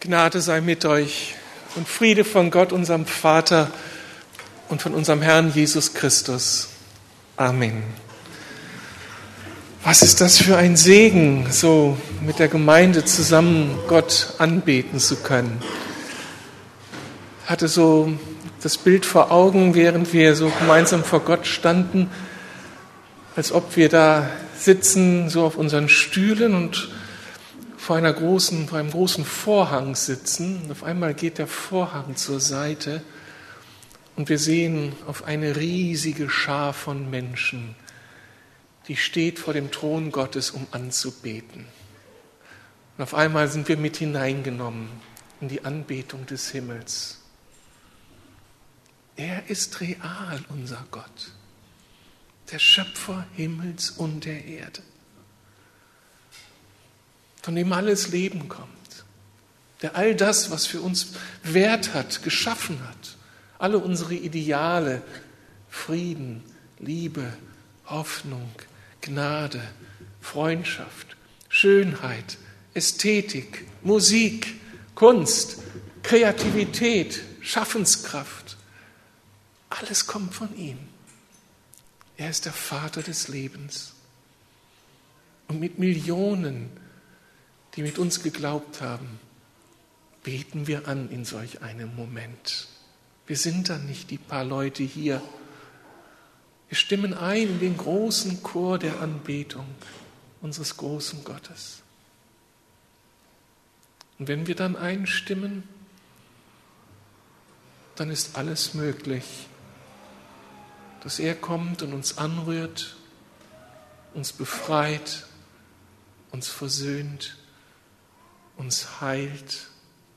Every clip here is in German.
Gnade sei mit euch und Friede von Gott, unserem Vater und von unserem Herrn Jesus Christus. Amen. Was ist das für ein Segen, so mit der Gemeinde zusammen Gott anbeten zu können. Ich hatte so das Bild vor Augen, während wir so gemeinsam vor Gott standen, als ob wir da sitzen, so auf unseren Stühlen und vor einem großen Vorhang sitzen. Und auf einmal geht der Vorhang zur Seite und wir sehen auf eine riesige Schar von Menschen, die steht vor dem Thron Gottes, um anzubeten. Und auf einmal sind wir mit hineingenommen in die Anbetung des Himmels. Er ist real, unser Gott, der Schöpfer Himmels und der Erde, von dem alles Leben kommt, der all das, was für uns Wert hat, geschaffen hat, alle unsere Ideale, Frieden, Liebe, Hoffnung, Gnade, Freundschaft, Schönheit, Ästhetik, Musik, Kunst, Kreativität, Schaffenskraft, alles kommt von ihm. Er ist der Vater des Lebens. Und mit Millionen, die mit uns geglaubt haben, beten wir an in solch einem Moment. Wir sind dann nicht die paar Leute hier. Wir stimmen ein in den großen Chor der Anbetung unseres großen Gottes. Und wenn wir dann einstimmen, dann ist alles möglich, dass er kommt und uns anrührt, uns befreit, uns versöhnt, uns heilt,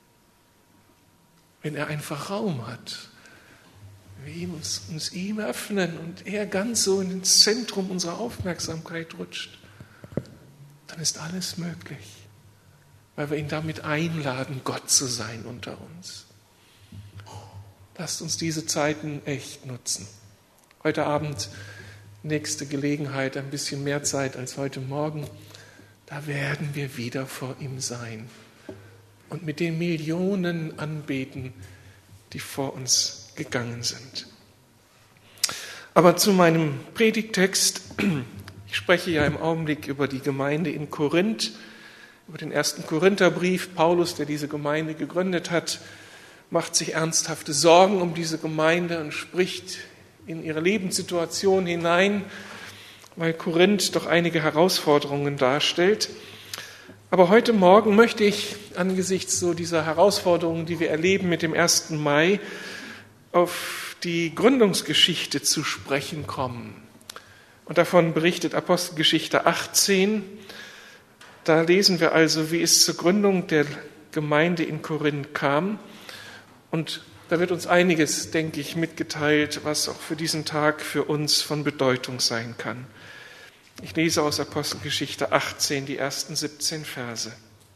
wenn er einfach Raum hat, wir uns ihm öffnen und er ganz so ins Zentrum unserer Aufmerksamkeit rutscht, dann ist alles möglich, weil wir ihn damit einladen, Gott zu sein unter uns. Lasst uns diese Zeiten echt nutzen. Heute Abend, nächste Gelegenheit, ein bisschen mehr Zeit als heute Morgen. Da werden wir wieder vor ihm sein und mit den Millionen anbeten, die vor uns gegangen sind. Aber zu meinem Predigttext. Ich spreche ja im Augenblick über die Gemeinde in Korinth, über den 1. Korintherbrief. Paulus, der diese Gemeinde gegründet hat, macht sich ernsthafte Sorgen um diese Gemeinde und spricht in ihre Lebenssituation hinein, weil Korinth doch einige Herausforderungen darstellt. Aber heute Morgen möchte ich angesichts so dieser Herausforderungen, die wir erleben mit dem 1. Mai, auf die Gründungsgeschichte zu sprechen kommen. Und davon berichtet Apostelgeschichte 18. Da lesen wir also, wie es zur Gründung der Gemeinde in Korinth kam. Und da wird uns einiges, denke ich, mitgeteilt, was auch für diesen Tag für uns von Bedeutung sein kann. Ich lese aus Apostelgeschichte 18 die ersten 17 Verse.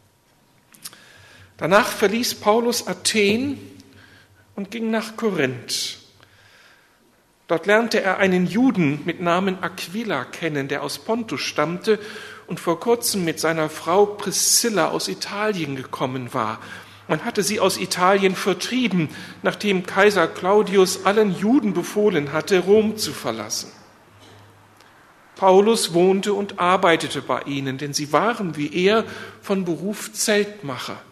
Danach verließ Paulus Athen und ging nach Korinth. Dort lernte er einen Juden mit Namen Aquila kennen, der aus Pontus stammte und vor kurzem mit seiner Frau Priscilla aus Italien gekommen war. Man hatte sie aus Italien vertrieben, nachdem Kaiser Claudius allen Juden befohlen hatte, Rom zu verlassen. Paulus wohnte und arbeitete bei ihnen, denn sie waren wie er von Beruf Zeltmacher.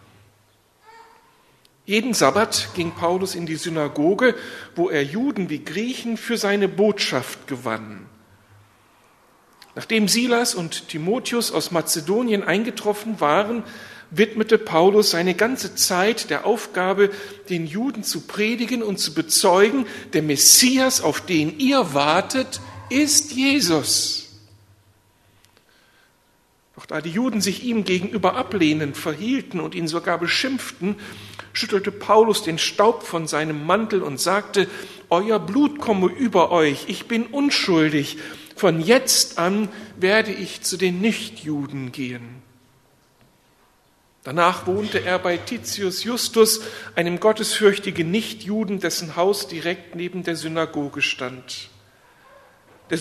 Jeden Sabbat ging Paulus in die Synagoge, wo er Juden wie Griechen für seine Botschaft gewann. Nachdem Silas und Timotheus aus Mazedonien eingetroffen waren, widmete Paulus seine ganze Zeit der Aufgabe, den Juden zu predigen und zu bezeugen, der Messias, auf den ihr wartet, ist Jesus. Doch da die Juden sich ihm gegenüber ablehnend verhielten und ihn sogar beschimpften, schüttelte Paulus den Staub von seinem Mantel und sagte: Euer Blut komme über euch, ich bin unschuldig. Von jetzt an werde ich zu den Nichtjuden gehen. Danach wohnte er bei Titius Justus, einem gottesfürchtigen Nichtjuden, dessen Haus direkt neben der Synagoge stand. Der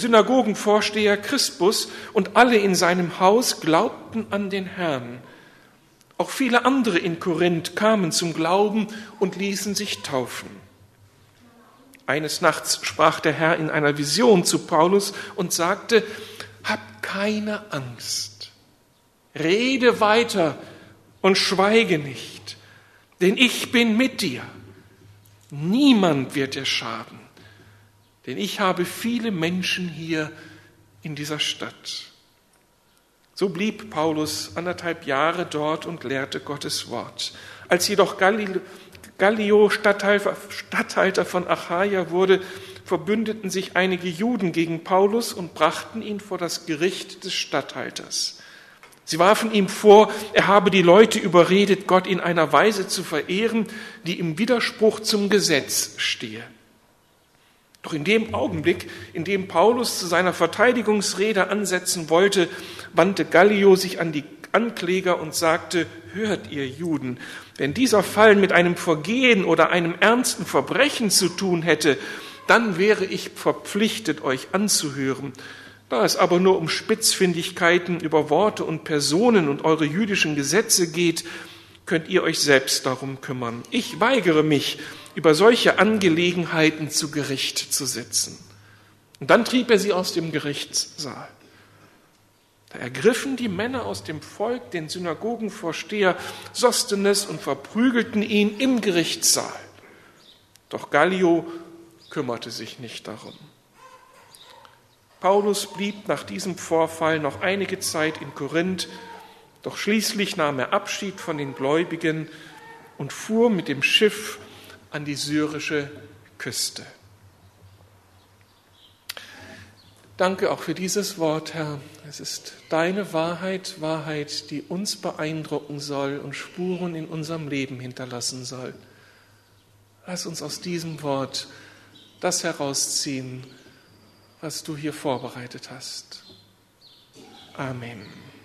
Synagogenvorsteher Crispus und alle in seinem Haus glaubten an den Herrn. Auch viele andere in Korinth kamen zum Glauben und ließen sich taufen. Eines Nachts sprach der Herr in einer Vision zu Paulus und sagte: Hab keine Angst, rede weiter und schweige nicht, denn ich bin mit dir. Niemand wird dir schaden, denn ich habe viele Menschen hier in dieser Stadt. So blieb Paulus 1,5 Jahre dort und lehrte Gottes Wort. Als jedoch Gallio Statthalter von Achaia wurde, verbündeten sich einige Juden gegen Paulus und brachten ihn vor das Gericht des Statthalters. Sie warfen ihm vor, er habe die Leute überredet, Gott in einer Weise zu verehren, die im Widerspruch zum Gesetz stehe. Doch in dem Augenblick, in dem Paulus zu seiner Verteidigungsrede ansetzen wollte, wandte Gallio sich an die Ankläger und sagte: Hört ihr Juden, wenn dieser Fall mit einem Vergehen oder einem ernsten Verbrechen zu tun hätte, dann wäre ich verpflichtet, euch anzuhören. Da es aber nur um Spitzfindigkeiten über Worte und Personen und eure jüdischen Gesetze geht, könnt ihr euch selbst darum kümmern. Ich weigere mich, über solche Angelegenheiten zu Gericht zu sitzen. Und dann trieb er sie aus dem Gerichtssaal. Da ergriffen die Männer aus dem Volk den Synagogenvorsteher Sosthenes und verprügelten ihn im Gerichtssaal. Doch Gallio kümmerte sich nicht darum. Paulus blieb nach diesem Vorfall noch einige Zeit in Korinth, doch schließlich nahm er Abschied von den Gläubigen und fuhr mit dem Schiff an die syrische Küste. Danke auch für dieses Wort, Herr. Es ist deine Wahrheit, die uns beeindrucken soll und Spuren in unserem Leben hinterlassen soll. Lass uns aus diesem Wort das herausziehen, was du hier vorbereitet hast. Amen.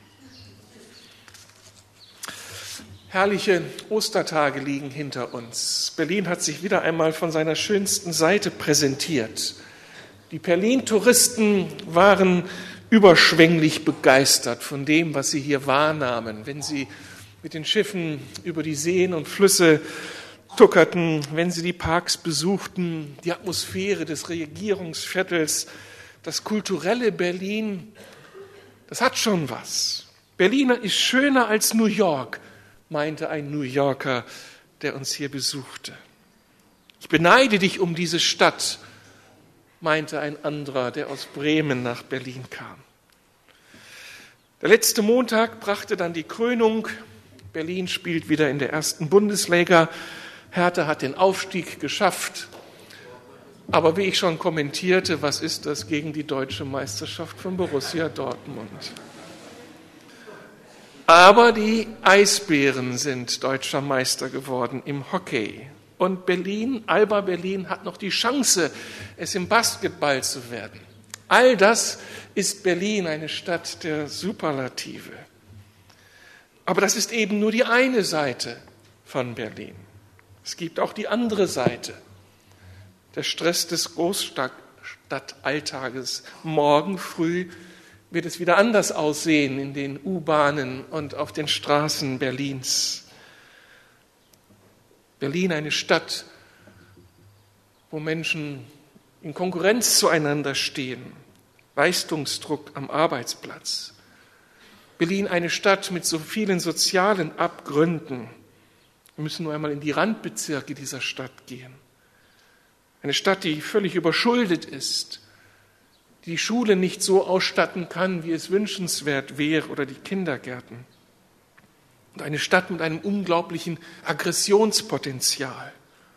Herrliche Ostertage liegen hinter uns. Berlin hat sich wieder einmal von seiner schönsten Seite präsentiert. Die Berlin-Touristen waren überschwänglich begeistert von dem, was sie hier wahrnahmen, wenn sie mit den Schiffen über die Seen und Flüsse tuckerten, wenn sie die Parks besuchten, die Atmosphäre des Regierungsviertels, das kulturelle Berlin, das hat schon was. Berlin ist schöner als New York, meinte ein New Yorker, der uns hier besuchte. Ich beneide dich um diese Stadt, meinte ein anderer, der aus Bremen nach Berlin kam. Der letzte Montag brachte dann die Krönung. Berlin spielt wieder in der ersten Bundesliga. Hertha hat den Aufstieg geschafft. Aber wie ich schon kommentierte, was ist das gegen die deutsche Meisterschaft von Borussia Dortmund? Aber die Eisbären sind deutscher Meister geworden im Hockey. Und Berlin, Alba Berlin, hat noch die Chance, es im Basketball zu werden. All das ist Berlin, eine Stadt der Superlative. Aber das ist eben nur die eine Seite von Berlin. Es gibt auch die andere Seite. Der Stress des Großstadtalltages. Morgen früh wird es wieder anders aussehen in den U-Bahnen und auf den Straßen Berlins. Berlin, eine Stadt, wo Menschen in Konkurrenz zueinander stehen, Leistungsdruck am Arbeitsplatz. Berlin, eine Stadt mit so vielen sozialen Abgründen. Wir müssen nur einmal in die Randbezirke dieser Stadt gehen. Eine Stadt, die völlig überschuldet ist, die Schule nicht so ausstatten kann, wie es wünschenswert wäre, oder die Kindergärten. Und eine Stadt mit einem unglaublichen Aggressionspotenzial.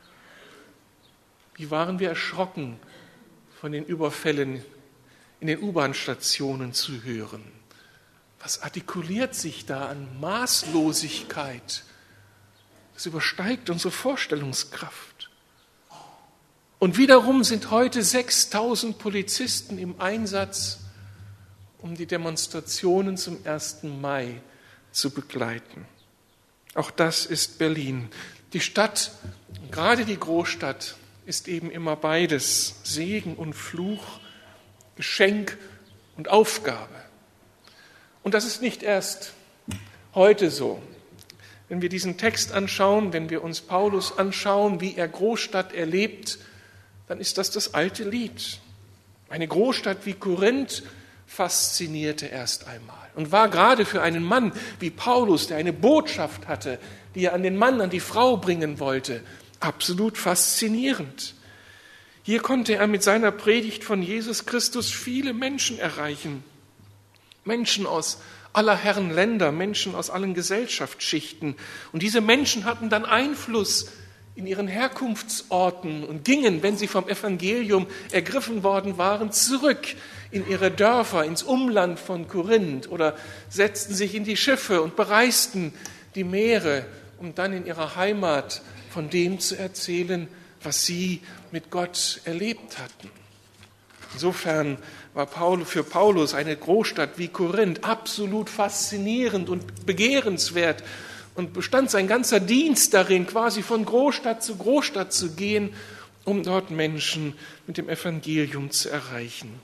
Wie waren wir erschrocken, von den Überfällen in den U-Bahn-Stationen zu hören. Was artikuliert sich da an Maßlosigkeit? Das übersteigt unsere Vorstellungskraft. Und wiederum sind heute 6.000 Polizisten im Einsatz, um die Demonstrationen zum 1. Mai zu begleiten. Auch das ist Berlin. Die Stadt, gerade die Großstadt, ist eben immer beides, Segen und Fluch, Geschenk und Aufgabe. Und das ist nicht erst heute so. Wenn wir diesen Text anschauen, wenn wir uns Paulus anschauen, wie er Großstadt erlebt, dann ist das alte Lied. Eine Großstadt wie Korinth faszinierte erst einmal und war gerade für einen Mann wie Paulus, der eine Botschaft hatte, die er an den Mann, an die Frau bringen wollte, absolut faszinierend. Hier konnte er mit seiner Predigt von Jesus Christus viele Menschen erreichen. Menschen aus aller Herren Länder, Menschen aus allen Gesellschaftsschichten. Und diese Menschen hatten dann Einfluss in ihren Herkunftsorten und gingen, wenn sie vom Evangelium ergriffen worden waren, zurück in ihre Dörfer, ins Umland von Korinth oder setzten sich in die Schiffe und bereisten die Meere, um dann in ihrer Heimat von dem zu erzählen, was sie mit Gott erlebt hatten. Insofern war für Paulus eine Großstadt wie Korinth absolut faszinierend und begehrenswert und bestand sein ganzer Dienst darin, quasi von Großstadt zu gehen, um dort Menschen mit dem Evangelium zu erreichen.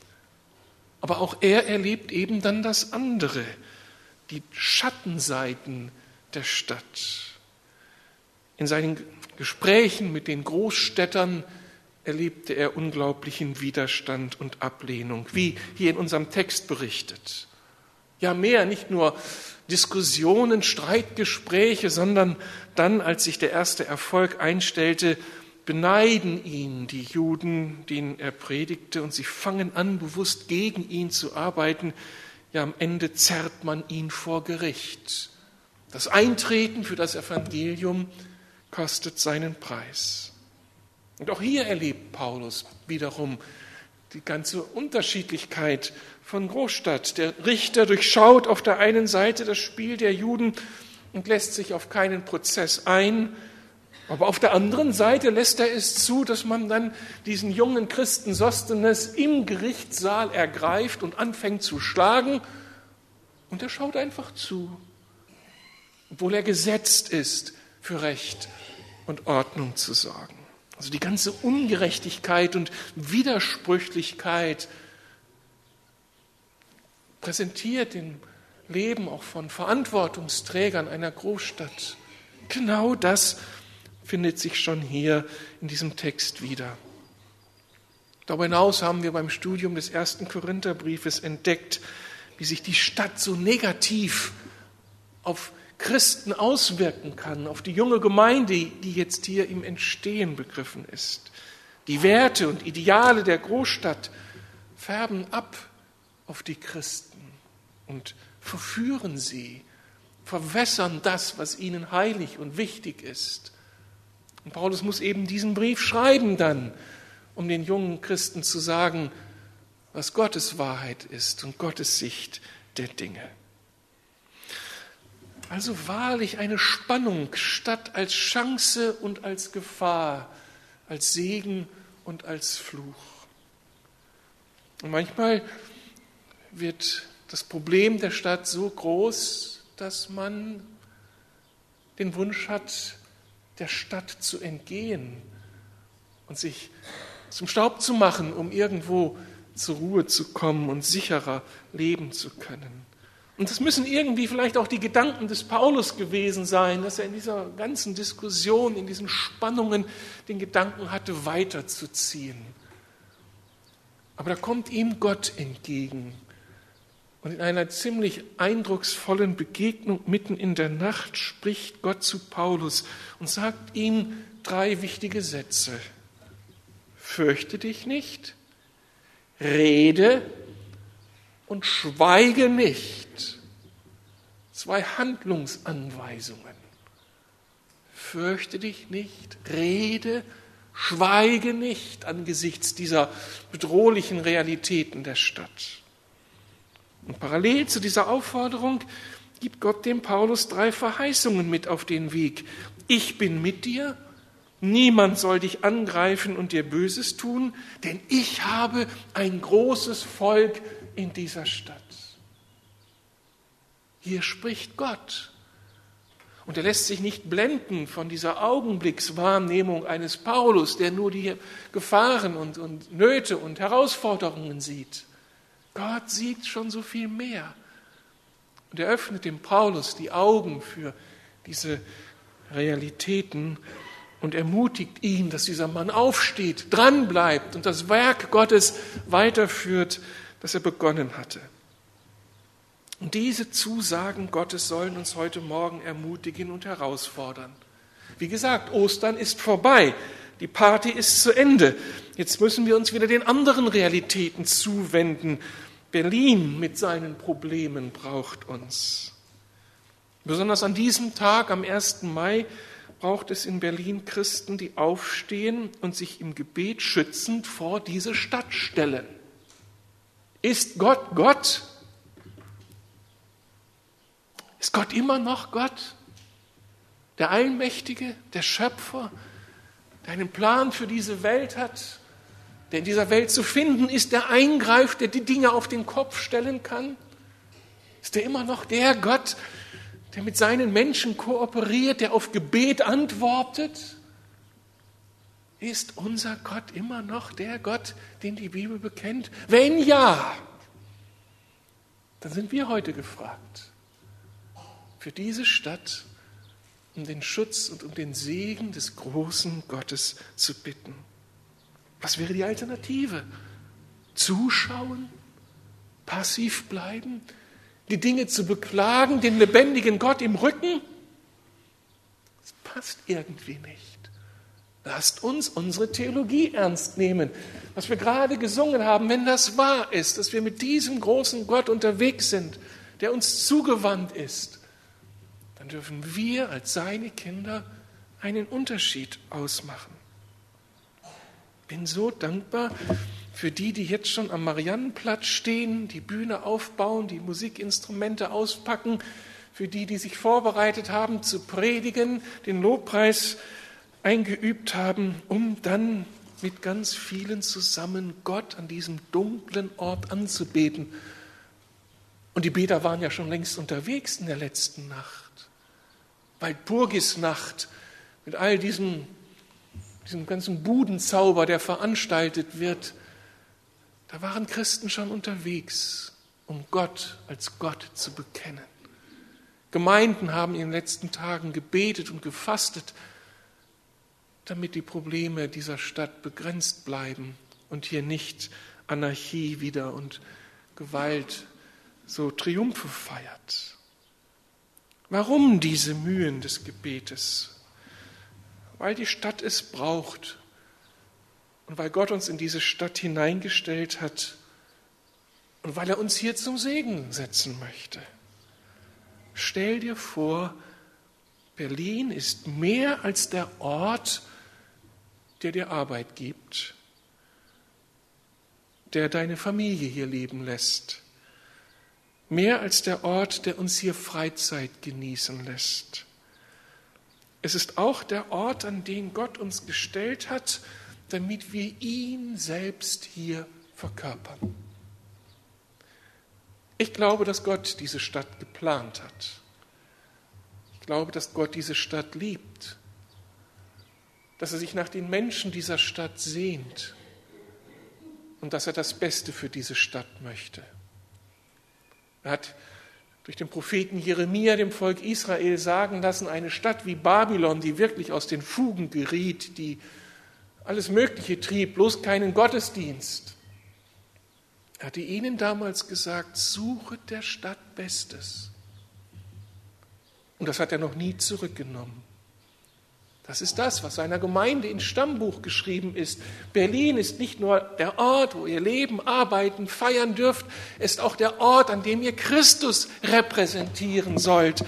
Aber auch er erlebt eben dann das andere, die Schattenseiten der Stadt. In seinen Gesprächen mit den Großstädtern erlebte er unglaublichen Widerstand und Ablehnung, wie hier in unserem Text berichtet. Ja, mehr, nicht nur Diskussionen, Streitgespräche, sondern dann, als sich der erste Erfolg einstellte, beneiden ihn die Juden, denen er predigte, und sie fangen an, bewusst gegen ihn zu arbeiten. Ja, am Ende zerrt man ihn vor Gericht. Das Eintreten für das Evangelium kostet seinen Preis. Und auch hier erlebt Paulus wiederum die ganze Unterschiedlichkeit von Großstadt. Der Richter durchschaut auf der einen Seite das Spiel der Juden und lässt sich auf keinen Prozess ein, aber auf der anderen Seite lässt er es zu, dass man dann diesen jungen Christen Sosthenes im Gerichtssaal ergreift und anfängt zu schlagen, und er schaut einfach zu, obwohl er gesetzt ist, für Recht und Ordnung zu sorgen. Also die ganze Ungerechtigkeit und Widersprüchlichkeit präsentiert im Leben auch von Verantwortungsträgern einer Großstadt. Genau das findet sich schon hier in diesem Text wieder. Darüber hinaus haben wir beim Studium des 1. Korintherbriefes entdeckt, wie sich die Stadt so negativ auf Christen auswirken kann, auf die junge Gemeinde, die jetzt hier im Entstehen begriffen ist. Die Werte und Ideale der Großstadt färben ab auf die Christen und verführen sie, verwässern das, was ihnen heilig und wichtig ist. Und Paulus muss eben diesen Brief schreiben dann, um den jungen Christen zu sagen, was Gottes Wahrheit ist und Gottes Sicht der Dinge. Also wahrlich eine Spannung, Stadt als Chance und als Gefahr, als Segen und als Fluch. Und manchmal wird das Problem der Stadt so groß, dass man den Wunsch hat, der Stadt zu entgehen und sich zum Staub zu machen, um irgendwo zur Ruhe zu kommen und sicherer leben zu können. Und das müssen irgendwie vielleicht auch die Gedanken des Paulus gewesen sein, dass er in dieser ganzen Diskussion, in diesen Spannungen den Gedanken hatte, weiterzuziehen. Aber da kommt ihm Gott entgegen. Und in einer ziemlich eindrucksvollen Begegnung mitten in der Nacht spricht Gott zu Paulus und sagt ihm 3 wichtige Sätze. Fürchte dich nicht, rede und schweige nicht. 2 Handlungsanweisungen. Fürchte dich nicht, rede, schweige nicht angesichts dieser bedrohlichen Realitäten der Stadt. Und parallel zu dieser Aufforderung gibt Gott dem Paulus 3 Verheißungen mit auf den Weg. Ich bin mit dir, niemand soll dich angreifen und dir Böses tun, denn ich habe ein großes Volk in dieser Stadt. Hier spricht Gott. Und er lässt sich nicht blenden von dieser Augenblickswahrnehmung eines Paulus, der nur die Gefahren und Nöte und Herausforderungen sieht. Gott sieht schon so viel mehr. Und er öffnet dem Paulus die Augen für diese Realitäten und ermutigt ihn, dass dieser Mann aufsteht, dranbleibt und das Werk Gottes weiterführt, das er begonnen hatte. Und diese Zusagen Gottes sollen uns heute Morgen ermutigen und herausfordern. Wie gesagt, Ostern ist vorbei, die Party ist zu Ende. Jetzt müssen wir uns wieder den anderen Realitäten zuwenden. Berlin mit seinen Problemen braucht uns. Besonders an diesem Tag, am 1. Mai, braucht es in Berlin Christen, die aufstehen und sich im Gebet schützend vor diese Stadt stellen. Ist Gott Gott? Ist Gott immer noch Gott? Der Allmächtige, der Schöpfer, der einen Plan für diese Welt hat, der in dieser Welt zu finden ist, der eingreift, der die Dinge auf den Kopf stellen kann? Ist er immer noch der Gott, der mit seinen Menschen kooperiert, der auf Gebet antwortet? Ist unser Gott immer noch der Gott, den die Bibel bekennt? Wenn ja, dann sind wir heute gefragt, für diese Stadt um den Schutz und um den Segen des großen Gottes zu bitten. Was wäre die Alternative? Zuschauen? Passiv bleiben? Die Dinge zu beklagen, den lebendigen Gott im Rücken? Das passt irgendwie nicht. Lasst uns unsere Theologie ernst nehmen. Was wir gerade gesungen haben, wenn das wahr ist, dass wir mit diesem großen Gott unterwegs sind, der uns zugewandt ist, dann dürfen wir als seine Kinder einen Unterschied ausmachen. Ich bin so dankbar für die jetzt schon am Mariannenplatz stehen, die Bühne aufbauen, die Musikinstrumente auspacken, für die sich vorbereitet haben zu predigen, den Lobpreis eingeübt haben, um dann mit ganz vielen zusammen Gott an diesem dunklen Ort anzubeten. Und die Beter waren ja schon längst unterwegs in der letzten Nacht. Walpurgisnacht mit all diesem ganzen Budenzauber, der veranstaltet wird. Da waren Christen schon unterwegs, um Gott als Gott zu bekennen. Gemeinden haben in den letzten Tagen gebetet und gefastet, damit die Probleme dieser Stadt begrenzt bleiben und hier nicht Anarchie wieder und Gewalt so Triumphe feiert. Warum diese Mühen des Gebetes? Weil die Stadt es braucht und weil Gott uns in diese Stadt hineingestellt hat und weil er uns hier zum Segen setzen möchte. Stell dir vor, Berlin ist mehr als der Ort, der dir Arbeit gibt, der deine Familie hier leben lässt. Mehr als der Ort, der uns hier Freizeit genießen lässt. Es ist auch der Ort, an den Gott uns gestellt hat, damit wir ihn selbst hier verkörpern. Ich glaube, dass Gott diese Stadt geplant hat. Ich glaube, dass Gott diese Stadt liebt, dass er sich nach den Menschen dieser Stadt sehnt und dass er das Beste für diese Stadt möchte. Er hat durch den Propheten Jeremia dem Volk Israel sagen lassen, eine Stadt wie Babylon, die wirklich aus den Fugen geriet, die alles Mögliche trieb, bloß keinen Gottesdienst. Er hatte ihnen damals gesagt, suchet der Stadt Bestes. Und das hat er noch nie zurückgenommen. Das ist das, was seiner Gemeinde ins Stammbuch geschrieben ist. Berlin ist nicht nur der Ort, wo ihr leben, arbeiten, feiern dürft, es ist auch der Ort, an dem ihr Christus repräsentieren sollt.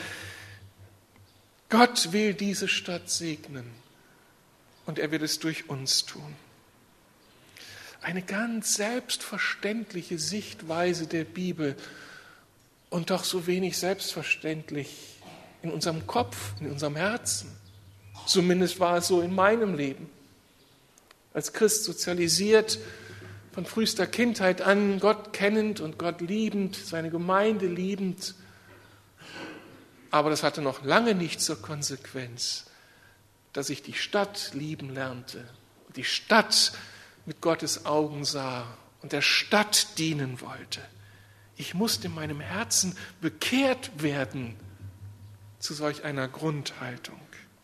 Gott will diese Stadt segnen und er will es durch uns tun. Eine ganz selbstverständliche Sichtweise der Bibel und doch so wenig selbstverständlich in unserem Kopf, in unserem Herzen. Zumindest war es so in meinem Leben. Als Christ sozialisiert, von frühester Kindheit an, Gott kennend und Gott liebend, seine Gemeinde liebend. Aber das hatte noch lange nicht zur Konsequenz, dass ich die Stadt lieben lernte, die Stadt mit Gottes Augen sah und der Stadt dienen wollte. Ich musste in meinem Herzen bekehrt werden. zu solch einer Grundhaltung.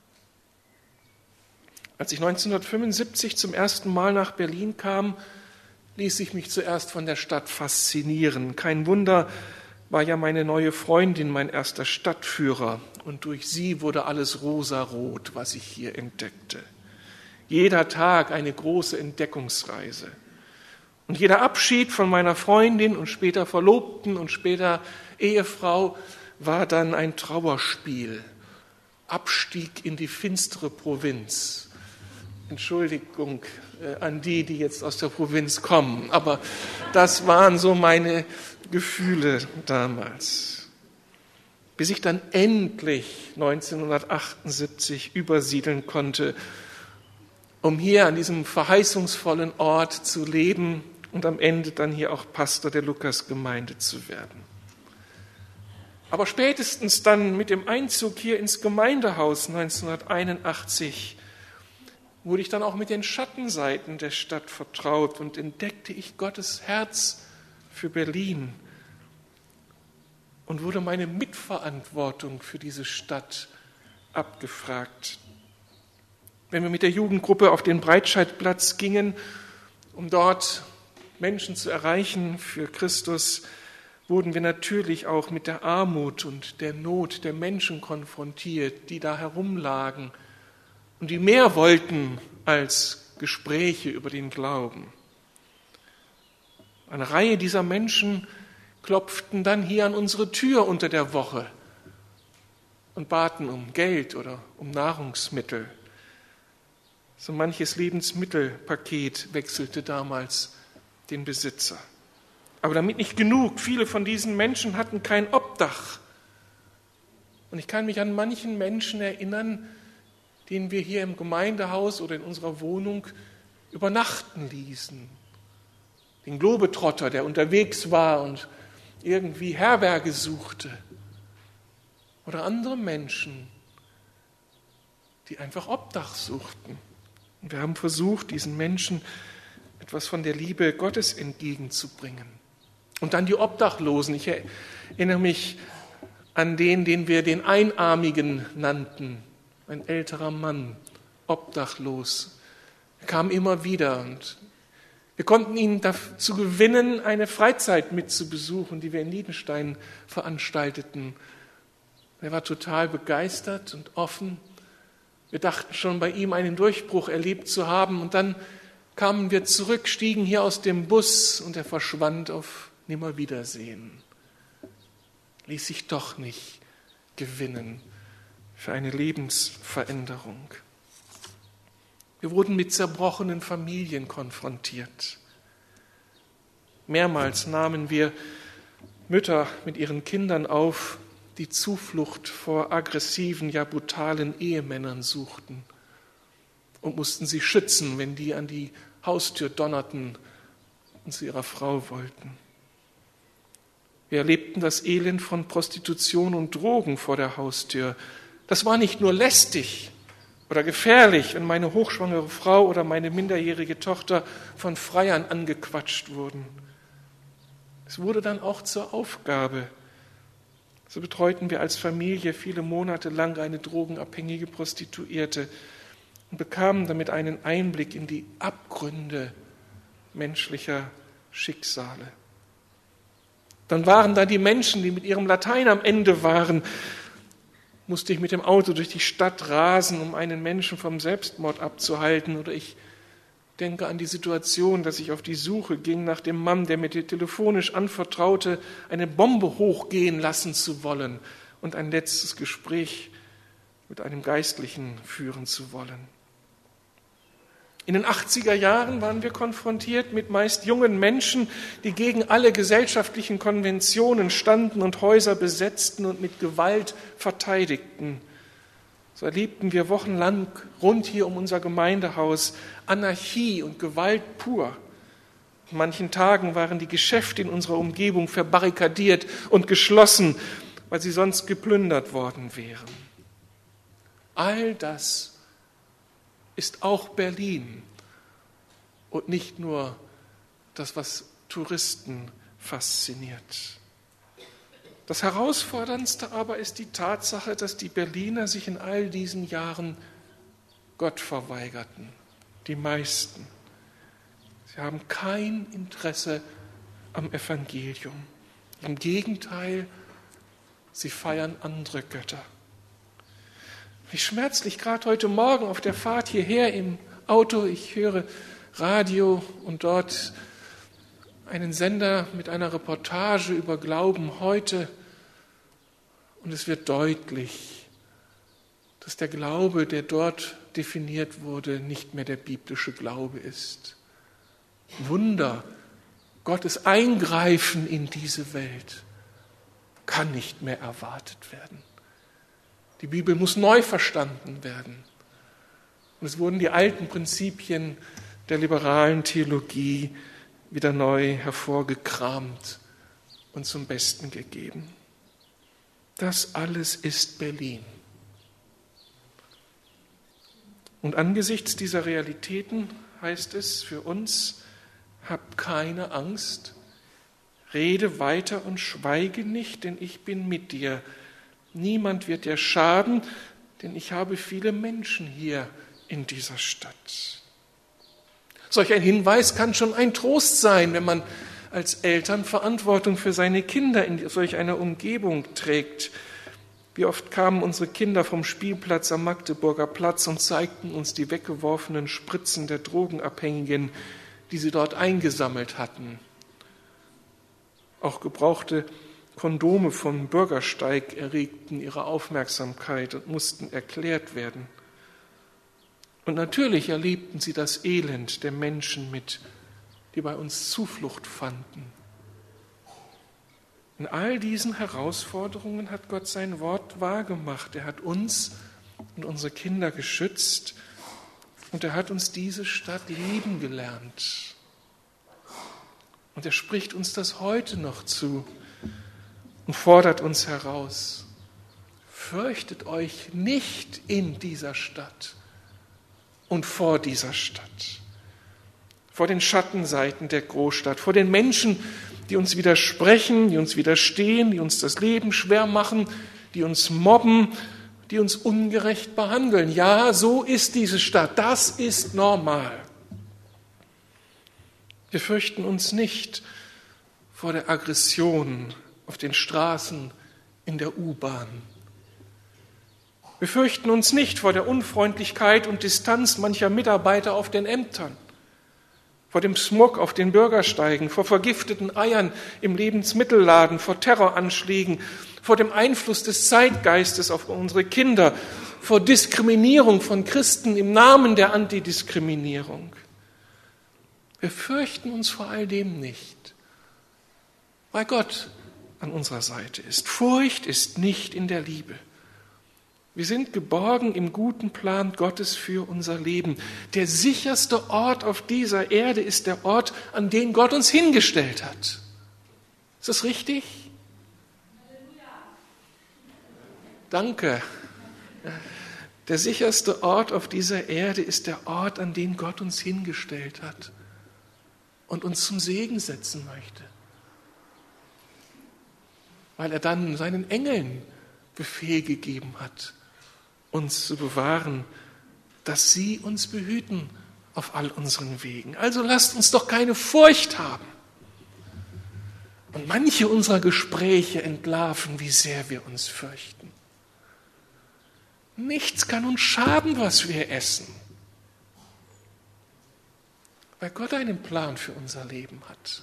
Als ich 1975 zum ersten Mal nach Berlin kam, ließ ich mich zuerst von der Stadt faszinieren. Kein Wunder, war ja meine neue Freundin mein erster Stadtführer und durch sie wurde alles rosarot, was ich hier entdeckte. Jeder Tag eine große Entdeckungsreise. Und jeder Abschied von meiner Freundin und später Verlobten und später Ehefrau war dann ein Trauerspiel. Abstieg in die finstere Provinz. Entschuldigung an die jetzt aus der Provinz kommen, aber das waren so meine Gefühle damals. Bis ich dann endlich 1978 übersiedeln konnte, um hier an diesem verheißungsvollen Ort zu leben und am Ende dann hier auch Pastor der Lukasgemeinde zu werden. Aber spätestens dann mit dem Einzug hier ins Gemeindehaus 1981 wurde ich dann auch mit den Schattenseiten der Stadt vertraut und entdeckte ich Gottes Herz für Berlin und wurde meine Mitverantwortung für diese Stadt abgefragt. Wenn wir mit der Jugendgruppe auf den Breitscheidplatz gingen, um dort Menschen zu erreichen für Christus, wurden wir natürlich auch mit der Armut und der Not der Menschen konfrontiert, die da herumlagen und die mehr wollten als Gespräche über den Glauben. Eine Reihe dieser Menschen klopften dann hier an unsere Tür unter der Woche und baten um Geld oder um Nahrungsmittel. So manches Lebensmittelpaket wechselte damals den Besitzer. Aber damit nicht genug, viele von diesen Menschen hatten kein Obdach. Und ich kann mich an manchen Menschen erinnern, den wir hier im Gemeindehaus oder in unserer Wohnung übernachten ließen. Den Globetrotter, der unterwegs war und irgendwie Herberge suchte. Oder andere Menschen, die einfach Obdach suchten. Und wir haben versucht, diesen Menschen etwas von der Liebe Gottes entgegenzubringen. Und dann die Obdachlosen. Ich erinnere mich an den wir den Einarmigen nannten. Ein älterer Mann, obdachlos. Er kam immer wieder und wir konnten ihn dazu gewinnen, eine Freizeit mitzubesuchen, die wir in Niedenstein veranstalteten. Er war total begeistert und offen. Wir dachten schon, bei ihm einen Durchbruch erlebt zu haben. Und dann kamen wir zurück, stiegen hier aus dem Bus und er verschwand auf Nimmerwiedersehen. Ließ sich doch nicht gewinnen für eine Lebensveränderung. Wir wurden mit zerbrochenen Familien konfrontiert. Mehrmals nahmen wir Mütter mit ihren Kindern auf, die Zuflucht vor aggressiven, ja brutalen Ehemännern suchten und mussten sie schützen, wenn die an die Haustür donnerten und zu ihrer Frau wollten. Wir erlebten das Elend von Prostitution und Drogen vor der Haustür. Das war nicht nur lästig oder gefährlich, wenn meine hochschwangere Frau oder meine minderjährige Tochter von Freiern angequatscht wurden. Es wurde dann auch zur Aufgabe. So betreuten wir als Familie viele Monate lang eine drogenabhängige Prostituierte und bekamen damit einen Einblick in die Abgründe menschlicher Schicksale. Dann waren da die Menschen, die mit ihrem Latein am Ende waren. Musste ich mit dem Auto durch die Stadt rasen, um einen Menschen vom Selbstmord abzuhalten. Oder ich denke an die Situation, dass ich auf die Suche ging nach dem Mann, der mir telefonisch anvertraute, eine Bombe hochgehen lassen zu wollen und ein letztes Gespräch mit einem Geistlichen führen zu wollen. In den 80er Jahren waren wir konfrontiert mit meist jungen Menschen, die gegen alle gesellschaftlichen Konventionen standen und Häuser besetzten und mit Gewalt verteidigten. So erlebten wir wochenlang rund hier um unser Gemeindehaus Anarchie und Gewalt pur. An manchen Tagen waren die Geschäfte in unserer Umgebung verbarrikadiert und geschlossen, weil sie sonst geplündert worden wären. All das ist auch Berlin und nicht nur das, was Touristen fasziniert. Das Herausforderndste aber ist die Tatsache, dass die Berliner sich in all diesen Jahren Gott verweigerten. Die meisten. Sie haben kein Interesse am Evangelium. Im Gegenteil, sie feiern andere Götter. Wie schmerzlich, gerade heute Morgen auf der Fahrt hierher im Auto, ich höre Radio und dort einen Sender mit einer Reportage über Glauben heute. Und es wird deutlich, dass der Glaube, der dort definiert wurde, nicht mehr der biblische Glaube ist. Wunder, Gottes Eingreifen in diese Welt kann nicht mehr erwartet werden. Die Bibel muss neu verstanden werden. Und es wurden die alten Prinzipien der liberalen Theologie wieder neu hervorgekramt und zum Besten gegeben. Das alles ist Berlin. Und angesichts dieser Realitäten heißt es für uns, hab keine Angst, rede weiter und schweige nicht, denn ich bin mit dir. Niemand wird dir schaden, denn ich habe viele Menschen hier in dieser Stadt. Solch ein Hinweis kann schon ein Trost sein, wenn man als Eltern Verantwortung für seine Kinder in solch einer Umgebung trägt. Wie oft kamen unsere Kinder vom Spielplatz am Magdeburger Platz und zeigten uns die weggeworfenen Spritzen der Drogenabhängigen, die sie dort eingesammelt hatten. Auch gebrauchte Kondome vom Bürgersteig erregten ihre Aufmerksamkeit und mussten erklärt werden. Und natürlich erlebten sie das Elend der Menschen mit, die bei uns Zuflucht fanden. In all diesen Herausforderungen hat Gott sein Wort wahrgemacht. Er hat uns und unsere Kinder geschützt und er hat uns diese Stadt lieben gelernt. Und er spricht uns das heute noch zu und fordert uns heraus. Fürchtet euch nicht in dieser Stadt und vor dieser Stadt, vor den Schattenseiten der Großstadt, vor den Menschen, die uns widersprechen, die uns widerstehen, die uns das Leben schwer machen, die uns mobben, die uns ungerecht behandeln. Ja, so ist diese Stadt, das ist normal. Wir fürchten uns nicht vor der Aggression auf den Straßen, in der U-Bahn. Wir fürchten uns nicht vor der Unfreundlichkeit und Distanz mancher Mitarbeiter auf den Ämtern, vor dem Smog auf den Bürgersteigen, vor vergifteten Eiern im Lebensmittelladen, vor Terroranschlägen, vor dem Einfluss des Zeitgeistes auf unsere Kinder, vor Diskriminierung von Christen im Namen der Antidiskriminierung. Wir fürchten uns vor all dem nicht, weil Gott an unserer Seite ist. Furcht ist nicht in der Liebe. Wir sind geborgen im guten Plan Gottes für unser Leben. Der sicherste Ort auf dieser Erde ist der Ort, an den Gott uns hingestellt hat. Ist das richtig? Danke. Der sicherste Ort auf dieser Erde ist der Ort, an den Gott uns hingestellt hat und uns zum Segen setzen möchte. Weil er dann seinen Engeln Befehl gegeben hat, uns zu bewahren, dass sie uns behüten auf all unseren Wegen. Also lasst uns doch keine Furcht haben. Und manche unserer Gespräche entlarven, wie sehr wir uns fürchten. Nichts kann uns schaden, was wir essen, weil Gott einen Plan für unser Leben hat.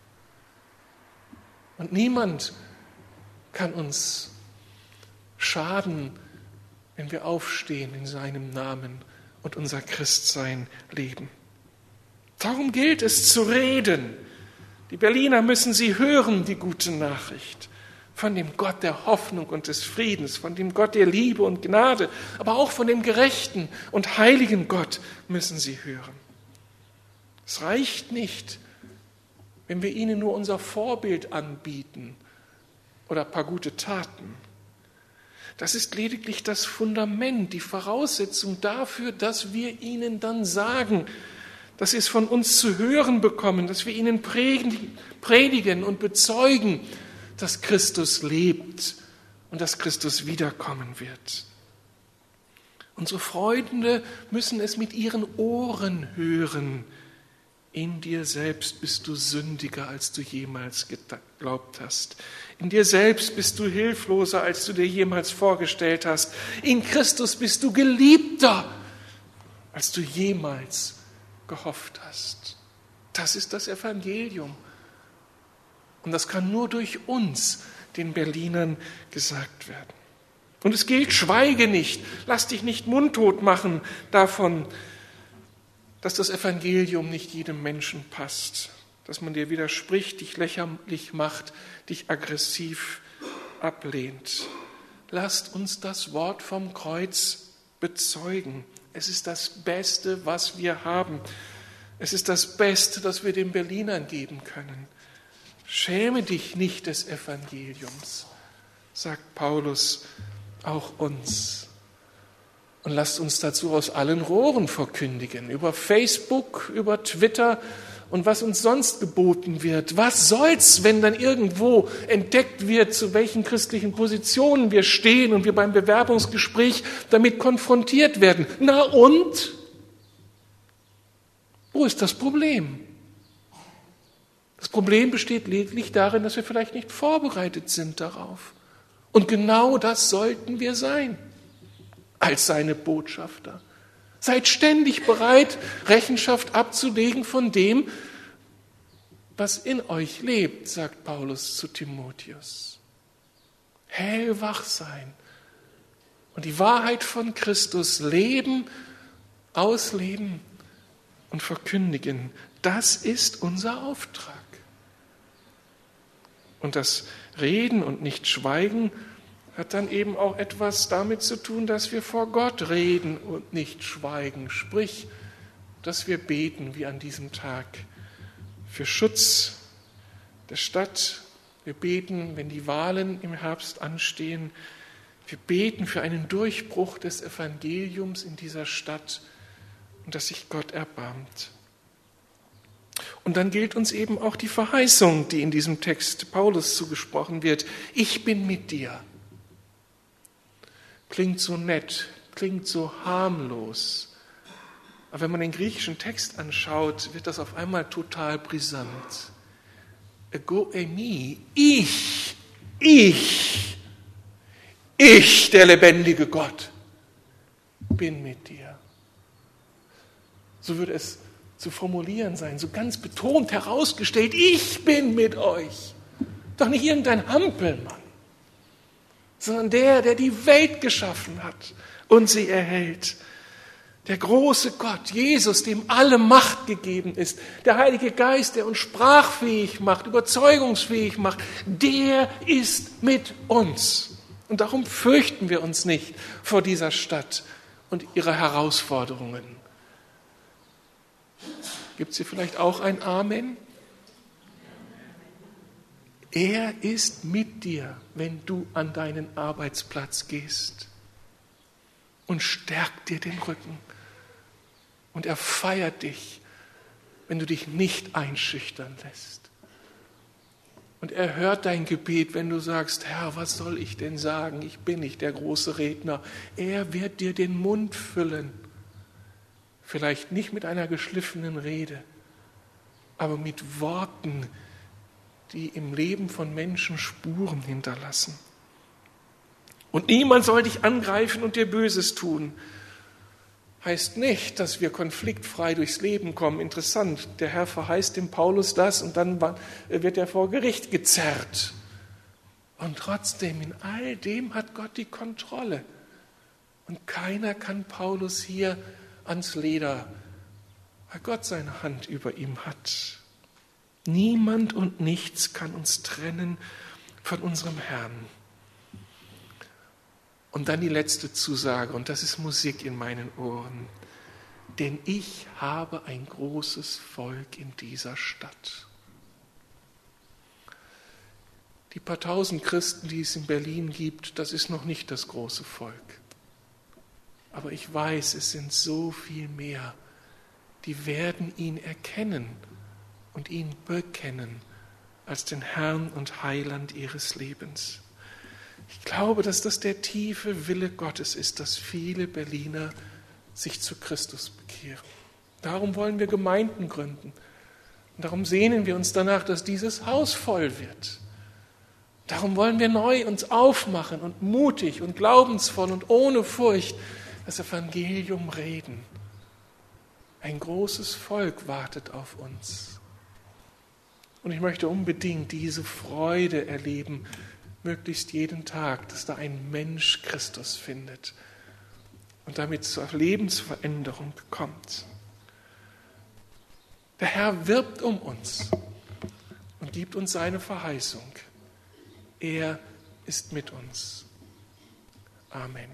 Und niemand kann uns schaden, wenn wir aufstehen in seinem Namen und unser Christsein leben. Darum gilt es zu reden. Die Berliner müssen sie hören, die gute Nachricht von dem Gott der Hoffnung und des Friedens, von dem Gott der Liebe und Gnade, aber auch von dem gerechten und heiligen Gott müssen sie hören. Es reicht nicht, wenn wir ihnen nur unser Vorbild anbieten oder ein paar gute Taten. Das ist lediglich das Fundament, die Voraussetzung dafür, dass wir ihnen dann sagen, dass sie es von uns zu hören bekommen, dass wir ihnen predigen und bezeugen, dass Christus lebt und dass Christus wiederkommen wird. Unsere Freunde müssen es mit ihren Ohren hören. In dir selbst bist du sündiger, als du jemals geglaubt hast. In dir selbst bist du hilfloser, als du dir jemals vorgestellt hast. In Christus bist du geliebter, als du jemals gehofft hast. Das ist das Evangelium. Und das kann nur durch uns, den Berlinern, gesagt werden. Und es gilt, schweige nicht, lass dich nicht mundtot machen davon, dass das Evangelium nicht jedem Menschen passt, dass man dir widerspricht, dich lächerlich macht, dich aggressiv ablehnt. Lasst uns das Wort vom Kreuz bezeugen. Es ist das Beste, was wir haben. Es ist das Beste, das wir den Berlinern geben können. Schäme dich nicht des Evangeliums, sagt Paulus auch uns. Und lasst uns dazu aus allen Rohren verkündigen, über Facebook, über Twitter und was uns sonst geboten wird. Was soll's, wenn dann irgendwo entdeckt wird, zu welchen christlichen Positionen wir stehen und wir beim Bewerbungsgespräch damit konfrontiert werden? Na und? Wo ist das Problem? Das Problem besteht lediglich darin, dass wir vielleicht nicht vorbereitet sind darauf. Und genau das sollten wir sein, als seine Botschafter. Seid ständig bereit, Rechenschaft abzulegen von dem, was in euch lebt, sagt Paulus zu Timotheus. Hellwach sein und die Wahrheit von Christus leben, ausleben und verkündigen. Das ist unser Auftrag. Und das Reden und nicht Schweigen hat dann eben auch etwas damit zu tun, dass wir vor Gott reden und nicht schweigen. Sprich, dass wir beten wie an diesem Tag für Schutz der Stadt. Wir beten, wenn die Wahlen im Herbst anstehen. Wir beten für einen Durchbruch des Evangeliums in dieser Stadt und dass sich Gott erbarmt. Und dann gilt uns eben auch die Verheißung, die in diesem Text Paulus zugesprochen wird. Ich bin mit dir. Klingt so nett, klingt so harmlos. Aber wenn man den griechischen Text anschaut, wird das auf einmal total brisant. Ego eimi, ich, der lebendige Gott, bin mit dir. So würde es zu formulieren sein, so ganz betont herausgestellt, ich bin mit euch. Doch nicht irgendein Hampelmann, sondern der die Welt geschaffen hat und sie erhält. Der große Gott, Jesus, dem alle Macht gegeben ist, der Heilige Geist, der uns sprachfähig macht, überzeugungsfähig macht, der ist mit uns. Und darum fürchten wir uns nicht vor dieser Stadt und ihrer Herausforderungen. Gibt es hier vielleicht auch ein Amen? Er ist mit dir, wenn du an deinen Arbeitsplatz gehst und stärkt dir den Rücken. Und er feiert dich, wenn du dich nicht einschüchtern lässt. Und er hört dein Gebet, wenn du sagst, Herr, was soll ich denn sagen? Ich bin nicht der große Redner. Er wird dir den Mund füllen. Vielleicht nicht mit einer geschliffenen Rede, aber mit Worten, die im Leben von Menschen Spuren hinterlassen. Und niemand soll dich angreifen und dir Böses tun. Heißt nicht, dass wir konfliktfrei durchs Leben kommen. Interessant, der Herr verheißt dem Paulus das und dann wird er vor Gericht gezerrt. Und trotzdem, in all dem hat Gott die Kontrolle. Und keiner kann Paulus hier ans Leder, weil Gott seine Hand über ihm hat. Niemand und nichts kann uns trennen von unserem Herrn. Und dann die letzte Zusage, und das ist Musik in meinen Ohren. Denn ich habe ein großes Volk in dieser Stadt. Die paar tausend Christen, die es in Berlin gibt, das ist noch nicht das große Volk. Aber ich weiß, es sind so viel mehr, die werden ihn erkennen und ihn bekennen als den Herrn und Heiland ihres Lebens. Ich glaube, dass das der tiefe Wille Gottes ist, dass viele Berliner sich zu Christus bekehren. Darum wollen wir Gemeinden gründen. Und darum sehnen wir uns danach, dass dieses Haus voll wird. Darum wollen wir neu uns aufmachen und mutig und glaubensvoll und ohne Furcht das Evangelium reden. Ein großes Volk wartet auf uns. Und ich möchte unbedingt diese Freude erleben, möglichst jeden Tag, dass da ein Mensch Christus findet und damit zur Lebensveränderung kommt. Der Herr wirbt um uns und gibt uns seine Verheißung. Er ist mit uns. Amen.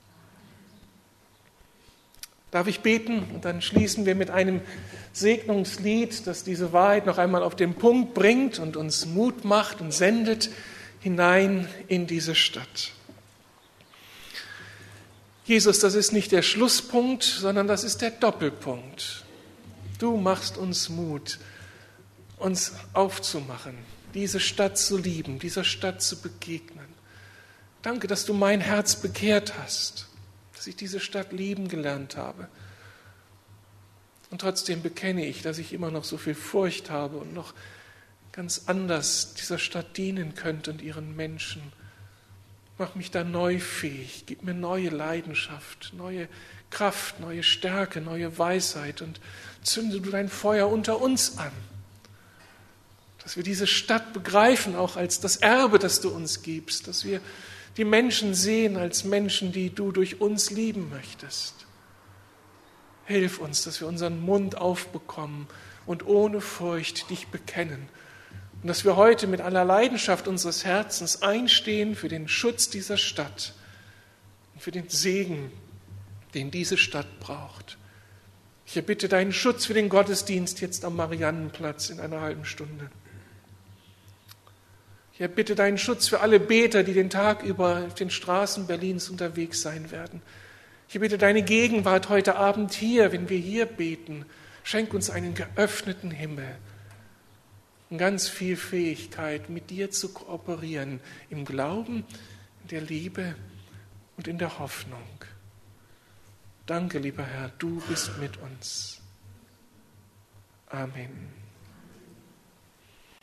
Darf ich beten? Und dann schließen wir mit einem Segnungslied, das diese Wahrheit noch einmal auf den Punkt bringt und uns Mut macht und sendet hinein in diese Stadt. Jesus, das ist nicht der Schlusspunkt, sondern das ist der Doppelpunkt. Du machst uns Mut, uns aufzumachen, diese Stadt zu lieben, dieser Stadt zu begegnen. Danke, dass du mein Herz bekehrt hast, dass ich diese Stadt lieben gelernt habe. Und trotzdem bekenne ich, dass ich immer noch so viel Furcht habe und noch ganz anders dieser Stadt dienen könnte und ihren Menschen. Mach mich da neu fähig, gib mir neue Leidenschaft, neue Kraft, neue Stärke, neue Weisheit und zünde du dein Feuer unter uns an. Dass wir diese Stadt begreifen, auch als das Erbe, das du uns gibst, dass wir die Menschen sehen als Menschen, die du durch uns lieben möchtest. Hilf uns, dass wir unseren Mund aufbekommen und ohne Furcht dich bekennen. Und dass wir heute mit aller Leidenschaft unseres Herzens einstehen für den Schutz dieser Stadt und für den Segen, den diese Stadt braucht. Ich erbitte deinen Schutz für den Gottesdienst jetzt am Mariannenplatz in einer halben Stunde. Ich erbitte deinen Schutz für alle Beter, die den Tag über auf den Straßen Berlins unterwegs sein werden. Ich erbitte deine Gegenwart heute Abend hier, wenn wir hier beten. Schenk uns einen geöffneten Himmel und ganz viel Fähigkeit, mit dir zu kooperieren, im Glauben, in der Liebe und in der Hoffnung. Danke, lieber Herr, du bist mit uns. Amen.